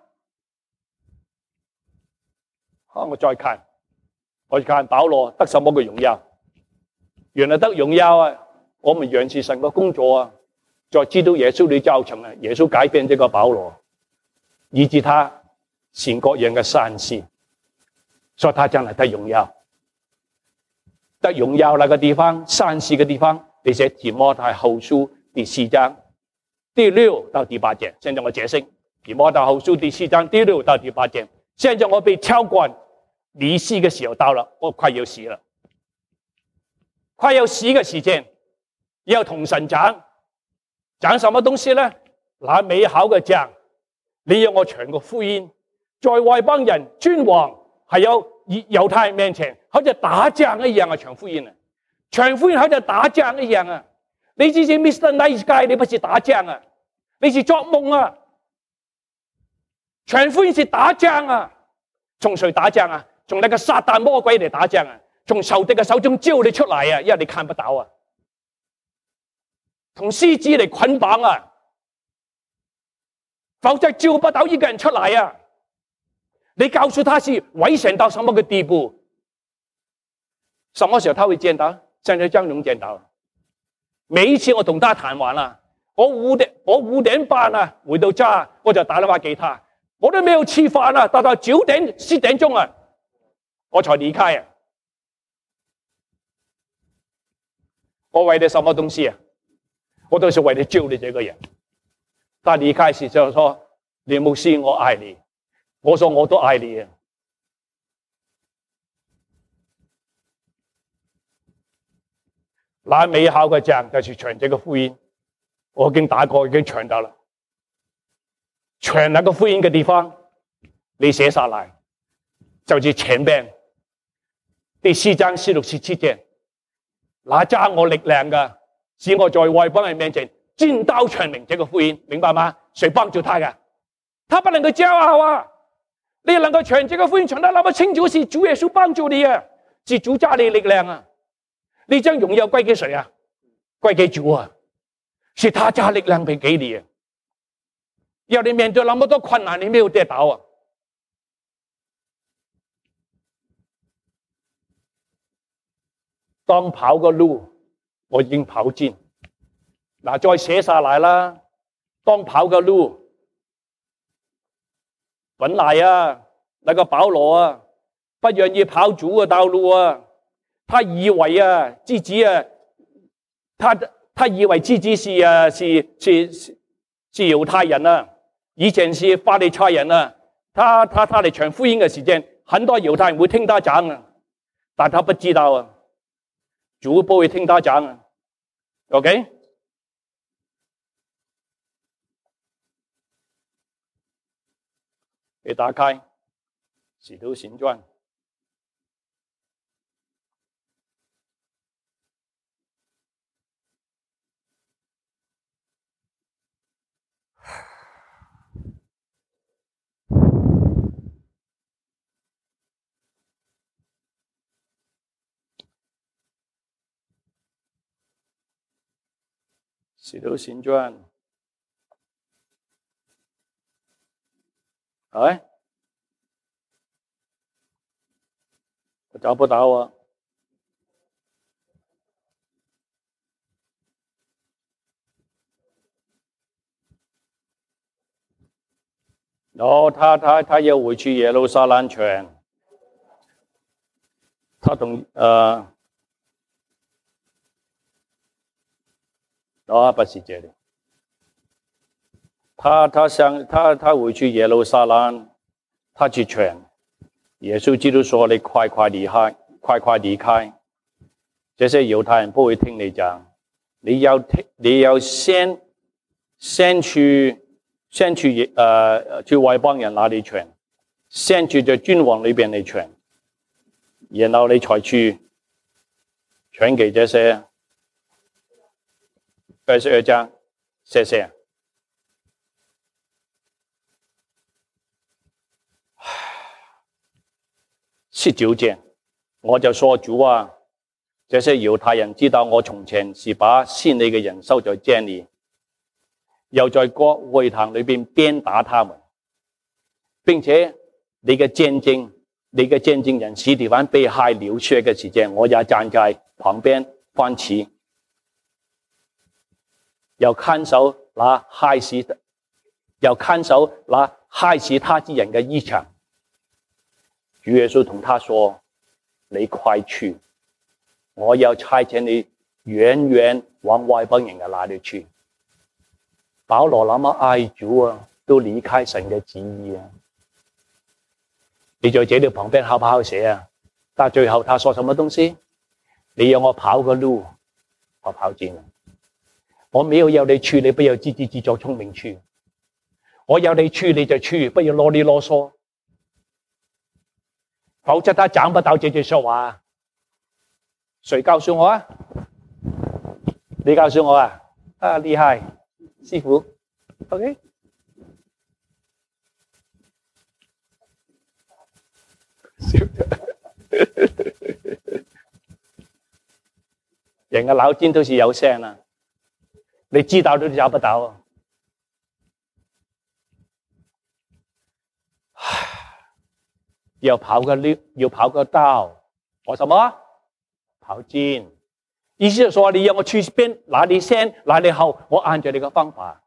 好，我再看，我看保羅得什麼嘅榮耀？原來得榮耀啊！我們楊氏神嘅工作啊，在知道耶穌的教程啊，耶穌改變這個保羅，以致他善各樣嘅善事，所以他真係得榮耀。得榮耀那個地方，善事嘅地方，你寫提摩太後書第四章。第六到第八節，現在我解釋提摩太後書第四章第六到第八節。現在我被挑冠離世嘅時候到了，我快要死了，快要死嘅時間，要同神講，講什麼東西呢？那美好嘅仗，你要我傳個福音，在外邦人、君王，還有猶太人面前，好似打仗一樣啊！傳福音啊，傳福音好似打仗一樣啊！你只是 Mister Nice Guy， 你不是打仗啊！你是作夢啊！傳福音是打仗啊！從誰打仗啊？從那個撒旦魔鬼嚟打仗啊！從仇敵嘅手中招你出嚟啊！因為你看不到啊！同獅子嚟捆綁啊！否則招不到一個人出嚟啊！你告訴他是危險到什麼嘅地步？什麼時候他會見到？現在張勇見到。每一次我同他談完啦，我五點我五點半啊回到家，我就打電話給他，我都沒有吃飯啊，到到九點十點鐘啊，我才離開啊。我為了什麼東西啊？我都是為了救你這個人。他離開時就說：你牧師，我愛你。我說我都愛你啊。那美好嘅仗就是傳這個福音，我已經打過，已經傳到了。傳那個福音嘅地方，你寫下來，就是前邊第四章十六十七節，那加我力量嘅，使我在外邦人面前戰鬥傳明這個福音，明白嗎？誰幫助他嘅？他不能夠驕傲啊！你能夠傳這個福音傳得那麼清楚，是主耶穌幫助你啊，是主加你力量啊！你將榮耀歸給誰啊？歸給主啊！是他加力量俾給你啊！要你面對那麼多困難，你沒有跌倒啊！當跑個路，我已經跑盡。嗱，再寫下來啦。當跑個路，本來啊，那個保羅啊，不願意跑主嘅道路啊。他以為啊，自己啊，他他以為自己是啊，是是是是猶太人啊，以前是法利賽人啊。他他他嚟傳福音嘅時間，很多猶太人會聽他講啊，但他不知道啊，主不會聽他講啊。OK， 你打開《使徒行傳》。 使徒行傳，哎，我找不到啊。然後他他他要回去耶路撒冷傳，他同呃，啊不是這裡，他他想他他回去耶路撒冷，他去傳，耶穌基督說：你快快離開，快快離開，這些猶太人不會聽你講，你要聽，你要先先去。先去誒、呃、去外邦人那裡傳，先去在君王裏邊嚟傳，然後你才去傳給這些二十二章，謝謝。十九節，我就說主啊，這些猶太人知道我從前是把先你嘅人收在監裏，又在各會堂裏邊鞭打他們，並且你嘅見證，你嘅見證人司提反被害流血嘅時間，我也站在旁邊觀此，又看守那害死，又看守那害死他之人嘅衣裳。主耶穌同他說：你快去，我要差遣你遠遠往外邦人嘅那裡去。保羅那麼愛主啊，都離開神嘅旨意啊！你在這裡旁邊好不好寫啊？但最後他說什麼東西？你要我跑個路，我跑盡了。我沒有要你去，你不要自己自作聰明去。我要你去你就去，不要囉里囉嗦。否則他講不到這句說話。誰告訴我啊？你告訴我啊？啊，厲害！師傅 ，OK， 人嘅腦筋都是有聲啊，你知道都找不到啊。要跑個溜，要跑個道，我什麼？跑進。意思就是說，你要我去邊，哪裡先，哪裡後，我按照你嘅方法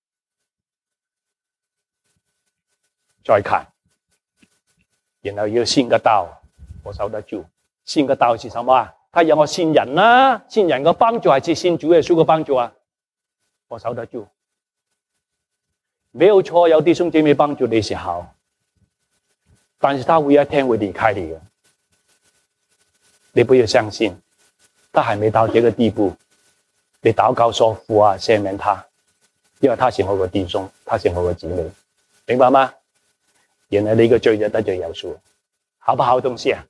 再看，然後要信個道，我守得住。信個道是什麼啊？他要我信人啦、啊，信人嘅幫助還是信主耶穌嘅幫助啊？我守得住，沒有錯。有弟兄姐妹幫助你是好，但是他會有一天會離開你嘅，你不要相信。他還沒到這個地步，你禱告說父啊，赦免他，因為他是我個弟兄，他是我個姊妹，明白嗎？原來你個罪就得罪有數，好不好東西啊？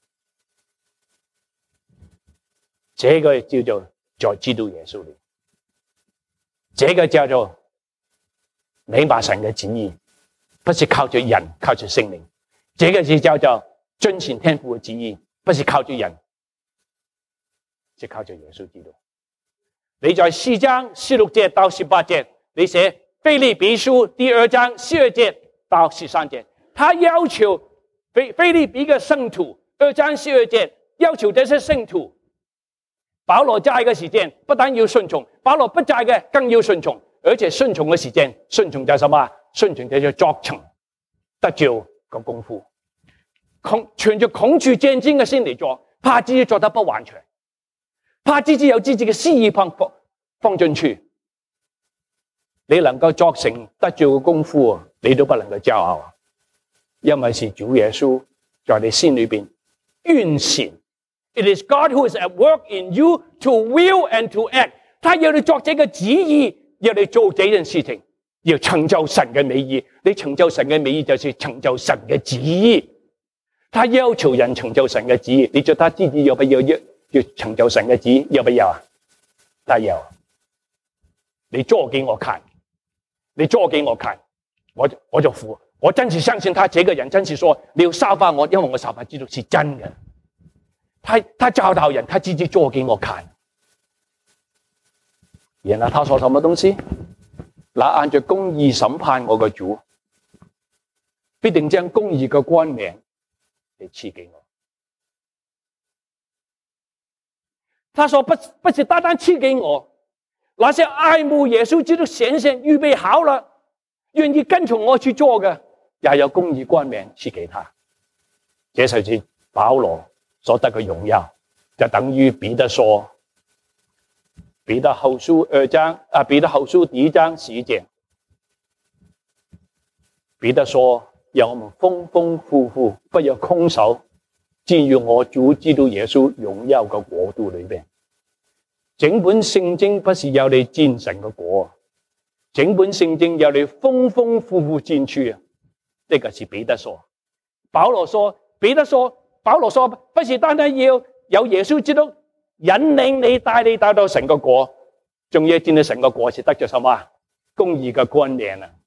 這個叫做在基督耶穌裏，這個叫做明白神嘅旨意，不是靠着人，靠着聖靈。這個是叫做遵循天父嘅旨意，不是靠着人。是靠着耶穌基督。你在四章十六節到十八節，你寫腓立比書第二章十二節到十三節，他要求腓腓立比嘅聖徒，二章十二節要求這些聖徒，保羅在嘅時間不但要順從，保羅不在嘅更要順從，而且順從嘅時間，順從就係什麼？順從就係作成得救嘅功夫，恐存着恐懼戰戰嘅心嚟做，怕自己做得不完全。怕自己有自己嘅私意放放進去，你能夠作成得救嘅功夫，你都不能夠驕傲，因為是主耶穌在你心裏邊運行。It is God who is at work in you to will and to act。他要你作這個旨意，要你做這件事情，要成就神嘅美意。你成就神嘅美意，就是成就神嘅旨意。他要求人成就神嘅旨意，你做他自己要不要？要成就神嘅旨意，要不要啊？他要。你做給我看，你做給我看，我就我就服。我真是相信他這個人，真是說你要效法我，因為我效法基督是真嘅。他他教導人，他自己做給我看。 然後他說什麼東西？那按着公義審判我嘅主，必定將公義嘅冠冕嚟賜給我。他說不不是單單賜給我，那些愛慕耶穌基督顯現預備好了，願意跟從我去做嘅，也有公義冠冕賜給他。這就是保羅所得嘅榮耀，就等於彼得說，彼得後書二章啊，彼得後書第一章十節，彼得說：讓我們豐豐富富，不要空手，進入我主基督耶穌榮耀嘅國度裏邊。整本聖經不是要你戰神嘅國，整本聖經要你豐豐富富進去。呢個是彼得說。保羅說，彼得說，保羅說，不是單單要有耶穌基督引領你帶你帶到神嘅國，仲要見到神嘅國是得着什麼？公義嘅冠冕啊！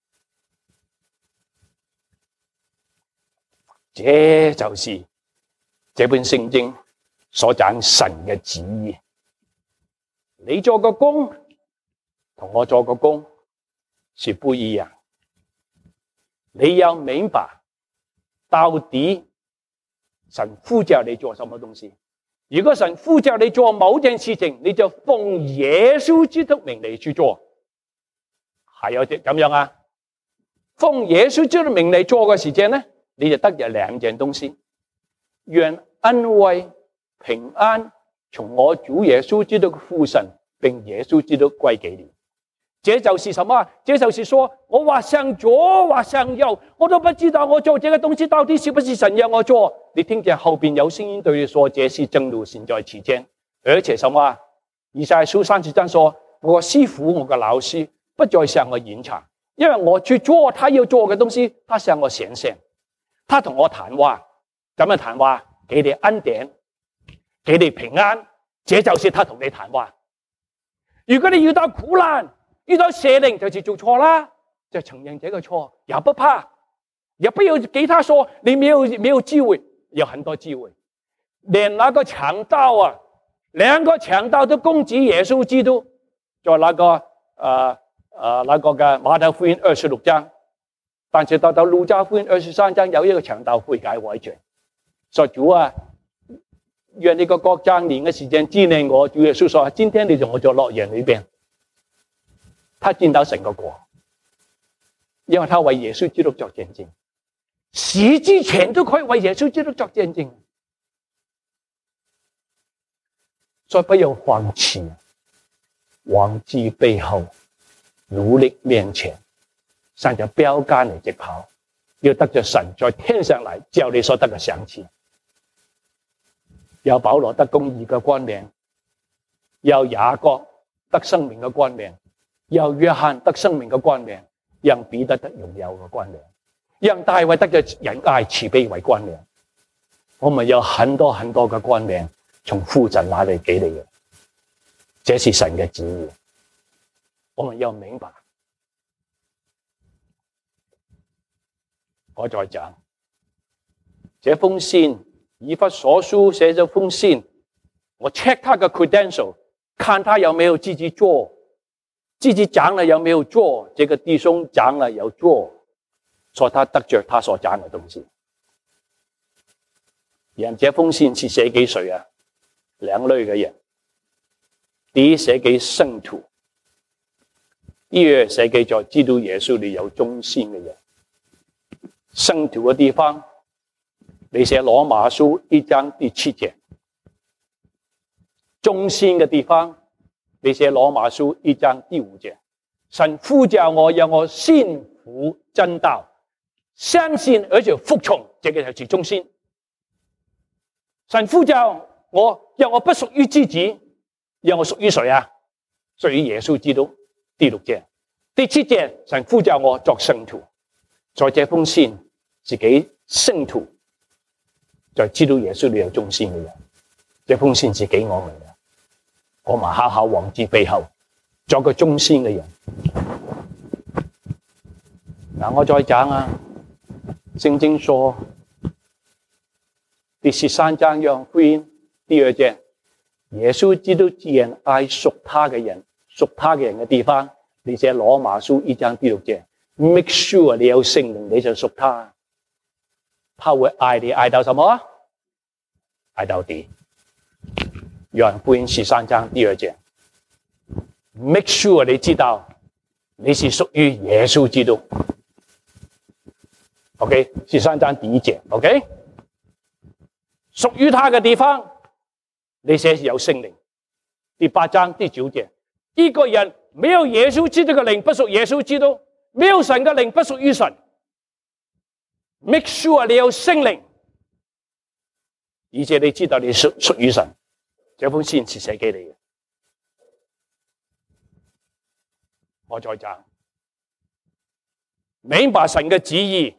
這就是這本聖經所講神嘅旨意。你做個工同我做個工是不一樣。你要明白到底神呼召你做什麼東西。如果神呼召你做某件事情，你就奉耶穌基督名嚟去做，係有啲咁樣啊。奉耶穌基督名嚟做嘅時間呢，你就得有兩件東西，願恩惠平安從我主耶穌基督嘅父神並耶穌基督歸給你。這就是什麼？這就是說我或向左或向右，我都不知道我做這個東西到底是不是神讓我做。你聽見後邊有聲音對你說，這是正路，現在此間。而且什麼？以賽亞書三十章說，我師傅我嘅老師不再向我演講，因為我去做他要做嘅東西，他向我顯現，他同我談話。怎麼談話？給你恩典，給你平安，這就是他同你談話。如果你遇到苦難，遇到蛇靈，就是做錯啦，就承認這個錯，也不怕，也不要給他說你沒有沒有機會，有很多機會。連那個強盜啊，兩個強盜都攻擊耶穌基督，在那個誒誒、呃呃、那個嘅馬太福音二十六章，但是到到路加福音二十三章有一個強盜悔改悔罪，說主啊，願你個國降臨嘅時間紀念我。主耶穌說：今天你同我做樂園裏邊。他見到神個國，因為他為耶穌基督作見證，死之前都可以為耶穌基督作見證，所以不要放棄，忘記背後，努力面前，向着標杆嚟直跑，要得着神在天上嚟叫你所得嘅賞賜。有保羅得公義嘅冠冕，有雅各得生命嘅冠冕，有約翰得生命嘅冠冕，讓彼得得榮耀嘅冠冕，讓大衛得咗仁愛慈悲為冠冕。我們有很多很多嘅冠冕從父神那裏給你嘅，這是神嘅旨意。我們要明白。我再講，這封信以弗所書寫咗封信，我 check 他嘅 credential， 看他有沒有自己做。自己講了有沒有做？這個弟兄講了有做，所以他得着他所講的東西。然這封信是寫給誰啊？兩類嘅人，第一寫給聖徒，第二寫給在基督耶穌裏有忠心嘅人。聖徒嘅地方，你寫羅馬書一章第七節；忠心嘅地方，你寫羅馬書一章第五節，神呼召我，讓我信服真道，相信而且服從，這個就是忠心。神呼召我，讓我不屬於自己，讓我屬於誰啊？屬於耶穌基督。第六節，第七節，神呼召我作聖徒。在這封信是給聖徒，在基督耶穌裏有忠心嘅人。這封信是給我們嘅。我們好好忘記背後，做個忠心嘅人。嗱，我再講啊，聖經說第十三章約翰福音第二節，耶穌基督既然愛屬他嘅人， 屬他嘅人嘅地方，你寫羅馬書一章第六節 ，make sure 你有聖靈，你就屬他，他會愛你愛到什麼？愛到底。約翰福音十三章第二節 ，make sure 你知道你是屬於耶穌基督。OK， 十三章第一節 ，OK， 屬於他嘅地方，你寫有聖靈。第八章第九節，一個人沒有耶穌基督嘅靈，不屬耶穌基督；沒有神嘅靈，不屬於神。Make sure 你有聖靈，而且你知道你屬屬於神。這封信是寫給你嘅。我再講，明白神嘅旨意，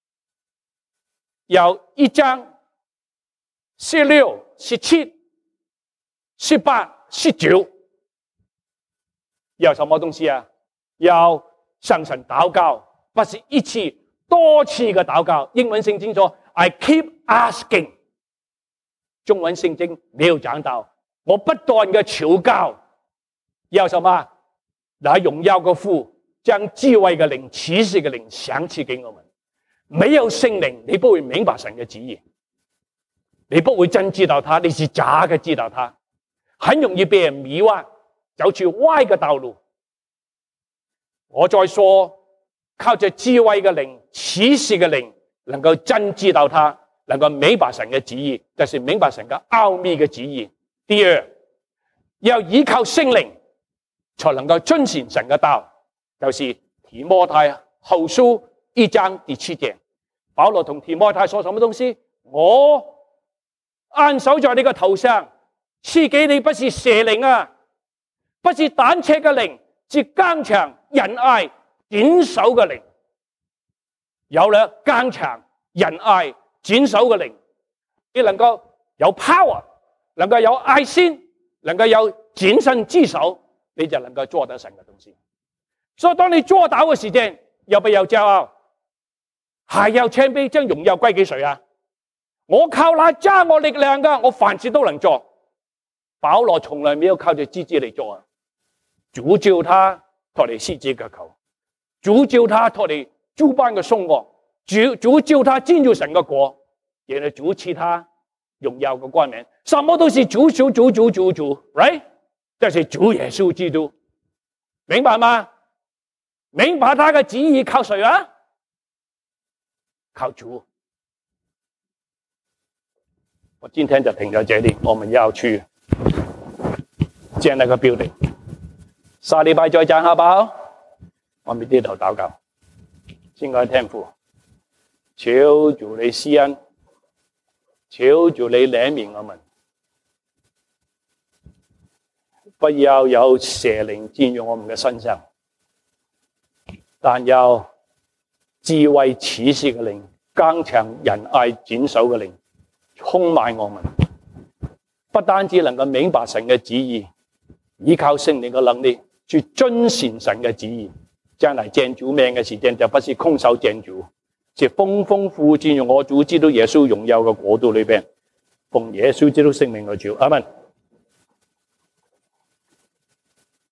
有一章十六、十七、十八、十九，有什麼東西啊？要向神禱告，不是一次多次嘅禱告。英文聖經說 I keep asking， 中文聖經沒有講到，我不斷嘅求告。要什麼？那榮耀嘅父將智慧嘅靈、啟示嘅靈賞賜給我們。沒有聖靈，你不會明白神嘅旨意，你不會真知道他，你是假嘅知道他，很容易被人迷惑，走去歪嘅道路。我再說，靠着智慧嘅靈、啟示嘅靈，能夠真知道他，能夠明白神嘅旨意，就是明白神嘅奧秘嘅旨意。第二，要依靠聖靈，才能夠遵循神嘅道，就是提摩太後書一章第七節，保羅同提摩太說什麼東西？我按手在你個頭上，賜給你不是蛇靈啊，不是膽怯嘅靈，是剛強、仁愛、謹守嘅靈。有了剛強、仁愛、謹守嘅靈，你能夠有 power， 能夠有愛心，能夠有謹慎之手，你就能夠做得神嘅東西。所以當你做到嘅時間，要不要驕傲？還要謙卑，將榮耀歸給誰啊？我靠那加我力量的，我凡事都能做。保羅從來沒有靠着自己嚟做啊，主叫他脫離獅子嘅口，主叫他脫離諸般嘅凶惡，主主叫他進入神嘅國，然後主賜他榮耀嘅冠冕，什麼都是主主主主主主 ，right？ 這是主耶穌基督，明白嗎？明白他嘅旨意靠誰啊？靠主。我今天就停在這裏，我們要去建那個 building。下禮拜再講好不好？我們低頭禱告，親愛的天父，求主你施恩，求主你憐憫我們，不要有蛇靈進入我們嘅身上，但有智慧啟示嘅靈，剛強仁愛謹守嘅靈充滿我們，不單止能夠明白神嘅旨意，依靠聖靈嘅能力去遵循神嘅旨意，將來見主面嘅時間就不是空手見主，是豐豐富富進入我主基督耶穌榮耀嘅國度裏邊，奉耶穌基督聖名來求，阿們。